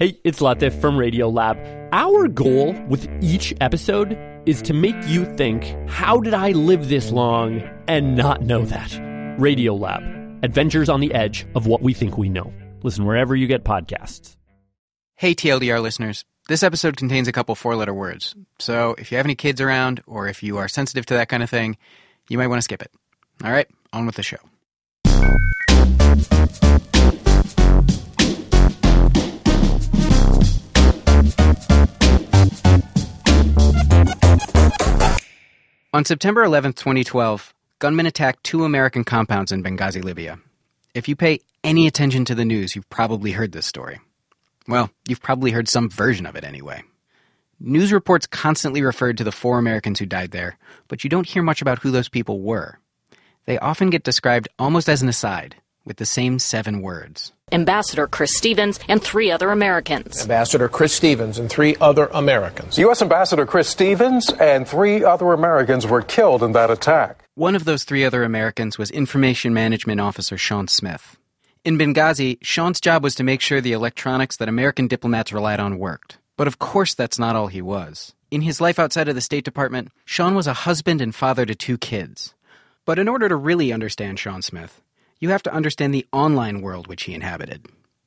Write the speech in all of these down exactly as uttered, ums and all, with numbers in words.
Hey, it's Latif from Radiolab. Our goal with each episode is to make you think, how did I live this long and not know that? Radiolab, adventures on the edge of what we think we know. Listen wherever you get podcasts. Hey, T L D R listeners. This episode contains a couple four-letter words. So if you have any kids around, or if you are sensitive to that kind of thing, you might want to skip it. All right, on with the show. On September eleventh, twenty twelve, gunmen attacked two American compounds in Benghazi, Libya. If you pay any attention to the news, you've probably heard this story. Well, you've probably heard some version of it anyway. News reports constantly referred to the four Americans who died there, but you don't hear much about who those people were. They often get described almost as an aside, with the same seven words. Ambassador Chris Stevens and three other Americans. Ambassador Chris Stevens and three other Americans. U S Ambassador Chris Stevens and three other Americans were killed in that attack. One of those three other Americans was Information Management Officer Sean Smith. In Benghazi, Sean's job was to make sure the electronics that American diplomats relied on worked. But of course that's not all he was. In his life outside of the State Department, Sean was a husband and father to two kids. But in order to really understand Sean Smith, you have to understand the online world which he inhabited.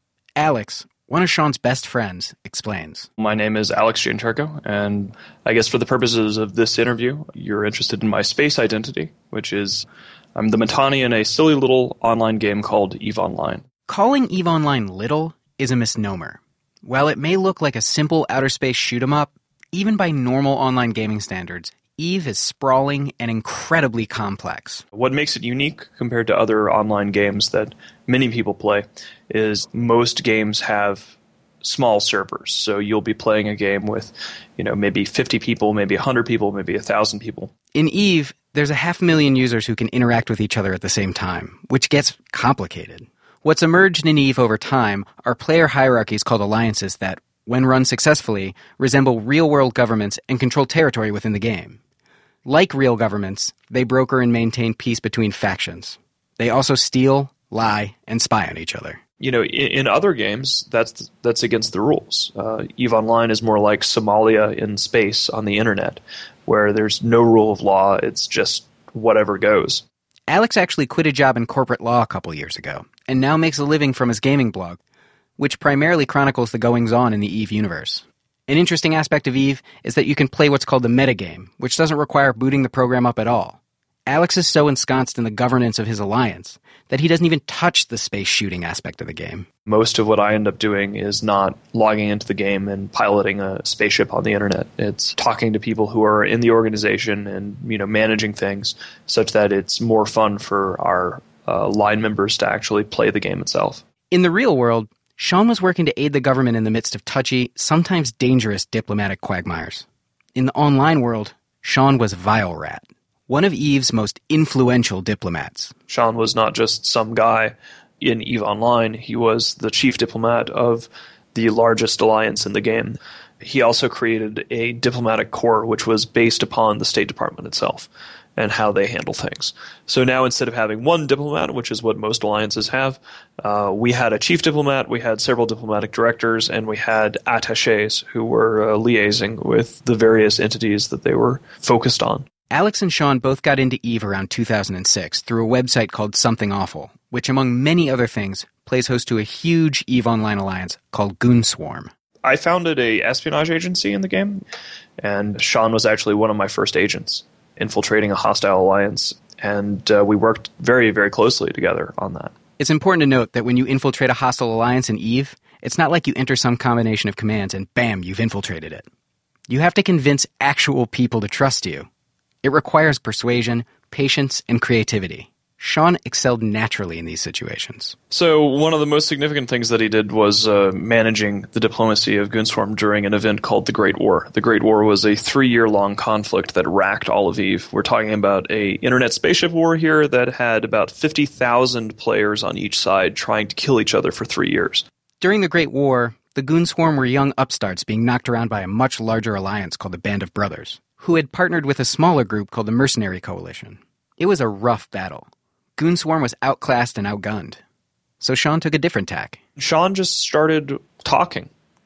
Alex, one of Sean's best friends, explains. My name is Alex Gianturco, and I guess for the purposes of this interview, you're interested in my space identity, which is I'm the Mittani in a silly little online game called EVE Online. Calling EVE Online little is a misnomer. While it may look like a simple outer space shoot-'em-up, even by normal online gaming standards, EVE is sprawling and incredibly complex. What makes it unique compared to other online games that many people play is most games have small servers. So you'll be playing a game with, you know, maybe fifty people, maybe one hundred people, maybe one thousand people. In EVE, there's a half million users who can interact with each other at the same time, which gets complicated. What's emerged in EVE over time are player hierarchies called alliances that, when run successfully, resemble real-world governments and control territory within the game. Like real governments, they broker and maintain peace between factions. They also steal, lie, and spy on each other. You know, in, in other games, that's that's against the rules. Uh, EVE Online is more like Somalia in space on the internet, where there's no rule of law, it's just whatever goes. Alex actually quit a job in corporate law a couple years ago, and now makes a living from his gaming blog, which primarily chronicles the goings-on in the EVE universe. An interesting aspect of EVE is that you can play what's called the metagame, which doesn't require booting the program up at all. Alex is so ensconced in the governance of his alliance that he doesn't even touch the space shooting aspect of the game. Most of what I end up doing is not logging into the game and piloting a spaceship on the internet. It's talking to people who are in the organization and, you know, managing things such that it's more fun for our uh, line members to actually play the game itself. In the real world, Sean was working to aid the government in the midst of touchy, sometimes dangerous diplomatic quagmires. In the online world, Sean was Vile Rat, one of EVE's most influential diplomats. Sean was not just some guy in EVE Online. He was the chief diplomat of the largest alliance in the game. He also created a diplomatic corps which was based upon the State Department itself and how they handle things. So now instead of having one diplomat, which is what most alliances have, uh, we had a chief diplomat, we had several diplomatic directors, and we had attachés who were uh, liaising with the various entities that they were focused on. Alex and Sean both got into EVE around two thousand six through a website called Something Awful, which, among many other things, plays host to a huge EVE Online alliance called Goonswarm. I founded a espionage agency in the game, and Sean was actually one of my first agents, infiltrating a hostile alliance, and uh, we worked very, very closely together on that. It's important to note that when you infiltrate a hostile alliance in EVE, it's not like you enter some combination of commands and bam, you've infiltrated it. You have to convince actual people to trust you. It requires persuasion, patience, and creativity. Sean excelled naturally in these situations. So one of the most significant things that he did was uh, managing the diplomacy of Goonswarm during an event called the Great War. The Great War was a three-year-long conflict that racked all of EVE. We're talking about a internet spaceship war here that had about fifty thousand players on each side trying to kill each other for three years. During the Great War, the Goonswarm were young upstarts being knocked around by a much larger alliance called the Band of Brothers, who had partnered with a smaller group called the Mercenary Coalition. It was a rough battle. Goonswarm was outclassed and outgunned. So Sean took a different tack. Sean just started talking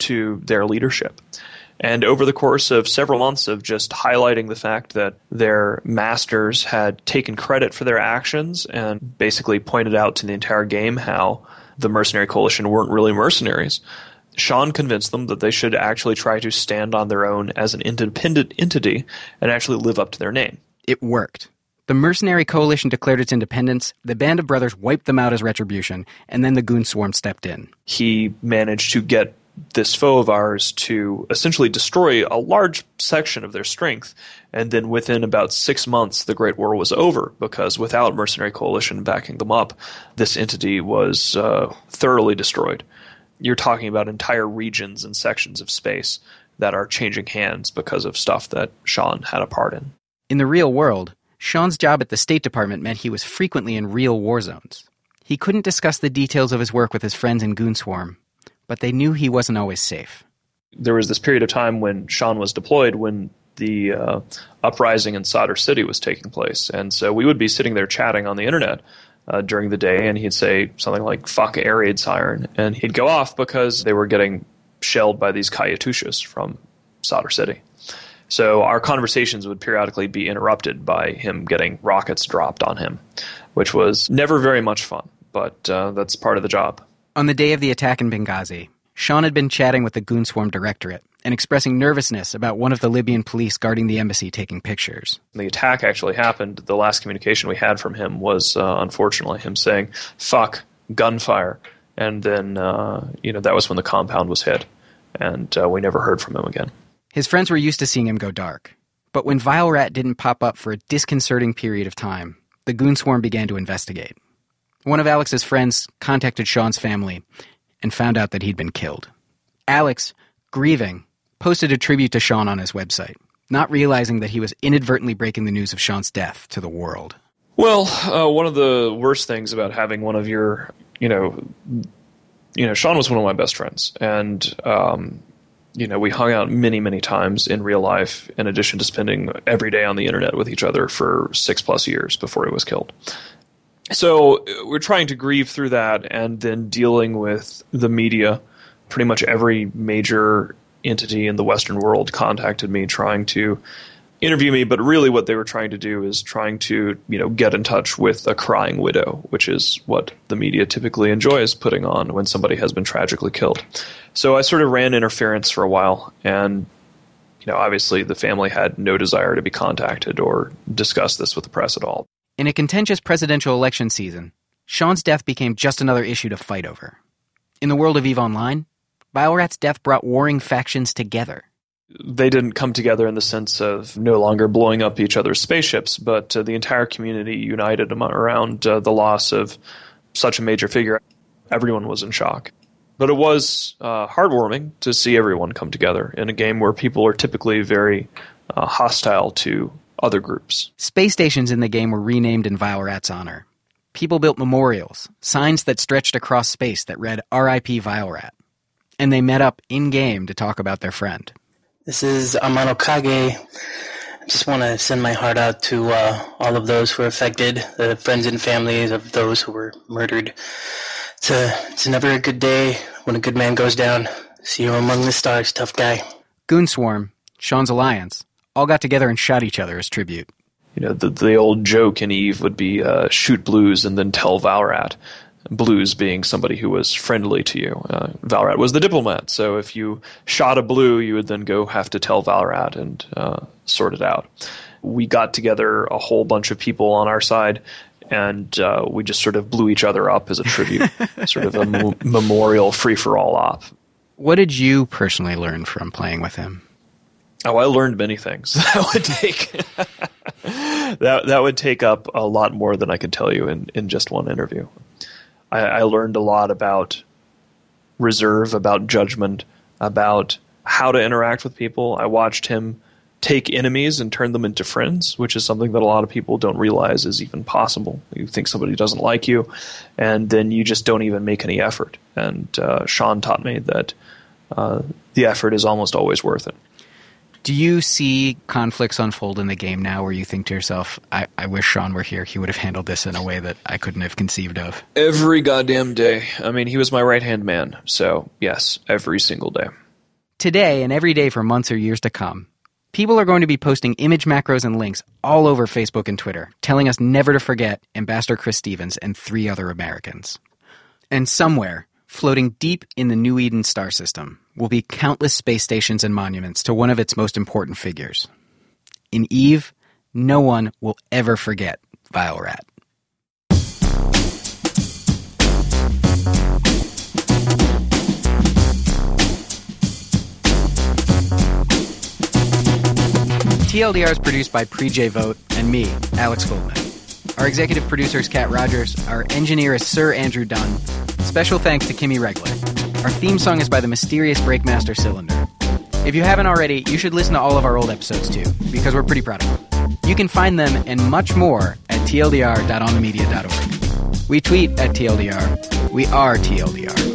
to their leadership. And over the course of several months of just highlighting the fact that their masters had taken credit for their actions and basically pointed out to the entire game how the mercenary coalition weren't really mercenaries, Sean convinced them that they should actually try to stand on their own as an independent entity and actually live up to their name. It worked. The mercenary coalition declared its independence, the Band of Brothers wiped them out as retribution, and then the Goon Swarm stepped in. He managed to get this foe of ours to essentially destroy a large section of their strength, and then within about six months the Great War was over, because without mercenary coalition backing them up, this entity was uh, thoroughly destroyed. You're talking about entire regions and sections of space that are changing hands because of stuff that Sean had a part in. In the real world, Sean's job at the State Department meant he was frequently in real war zones. He couldn't discuss the details of his work with his friends in Goon Swarm, but they knew he wasn't always safe. There was this period of time when Sean was deployed when the uh, uprising in Sadr City was taking place. And so we would be sitting there chatting on the internet uh, during the day, and he'd say something like, fuck air raid siren. And he'd go off because they were getting shelled by these Katyushas from Sadr City. So our conversations would periodically be interrupted by him getting rockets dropped on him, which was never very much fun, but uh, that's part of the job. On the day of the attack in Benghazi, Sean had been chatting with the Goon Swarm Directorate and expressing nervousness about one of the Libyan police guarding the embassy taking pictures. The attack actually happened. The last communication we had from him was, uh, unfortunately, him saying, fuck, gunfire. And then, uh, you know, that was when the compound was hit, and uh, we never heard from him again. His friends were used to seeing him go dark. But when Vile Rat didn't pop up for a disconcerting period of time, the Goon Swarm began to investigate. One of Alex's friends contacted Sean's family and found out that he'd been killed. Alex, grieving, posted a tribute to Sean on his website, not realizing that he was inadvertently breaking the news of Sean's death to the world. Well, uh, one of the worst things about having one of your, you know, you know, Sean was one of my best friends, and um, you know, we hung out many, many times in real life, in addition to spending every day on the internet with each other for six plus years before he was killed. So we're trying to grieve through that, and then dealing with the media. Pretty much every major entity in the Western world contacted me trying to interview me, but really what they were trying to do is trying to, you know, get in touch with a crying widow, which is what the media typically enjoys putting on when somebody has been tragically killed. So I sort of ran interference for a while, and, you know, obviously the family had no desire to be contacted or discuss this with the press at all. In a contentious presidential election season, Sean's death became just another issue to fight over. In the world of EVE Online, Vile Rat's death brought warring factions together. They didn't come together in the sense of no longer blowing up each other's spaceships, but uh, the entire community united around uh, the loss of such a major figure. Everyone was in shock. But it was uh, heartwarming to see everyone come together in a game where people are typically very uh, hostile to other groups. Space stations in the game were renamed in Vile Rat's honor. People built memorials, signs that stretched across space that read R I P Vile Rat. And they met up in-game to talk about their friend. This is Amano Kage. I just want to send my heart out to uh, all of those who are affected, the friends and families of those who were murdered. It's, a, it's never a good day when a good man goes down. See you among the stars, tough guy. Goon Swarm, Sean's alliance, all got together and shot each other as tribute. You know, the, the old joke in EVE would be uh, shoot Blues and then tell Vile Rat. Blues being somebody who was friendly to you. Uh, Vile Rat was the diplomat, so if you shot a Blue, you would then go have to tell Vile Rat and uh, sort it out. We got together a whole bunch of people on our side, and uh, we just sort of blew each other up as a tribute, sort of a m- memorial free-for-all op. What did you personally learn from playing with him? Oh, I learned many things. That would take that that would take up a lot more than I could tell you in, in just one interview. I, I learned a lot about reserve, about judgment, about how to interact with people. I watched him take enemies and turn them into friends, which is something that a lot of people don't realize is even possible. You think somebody doesn't like you, and then you just don't even make any effort. And uh, Sean taught me that uh, the effort is almost always worth it. Do you see conflicts unfold in the game now where you think to yourself, I, I wish Sean were here, he would have handled this in a way that I couldn't have conceived of? Every goddamn day. I mean, he was my right-hand man, so yes, every single day. Today and every day for months or years to come, people are going to be posting image macros and links all over Facebook and Twitter, telling us never to forget Ambassador Chris Stevens and three other Americans. And somewhere, floating deep in the New Eden star system, will be countless space stations and monuments to one of its most important figures. In Eve, no one will ever forget Vile Rat. T L D R is produced by Pre-J Vote and me, Alex Goldman. Our executive producer is Kat Rogers. Our engineer is Sir Andrew Dunn. Special thanks to Kimmy Regler. Our theme song is by the mysterious Breakmaster Cylinder. If you haven't already, you should listen to all of our old episodes too, because we're pretty proud of them. You can find them and much more at T L D R dot on the media dot org. We tweet at T L D R. We are T L D R.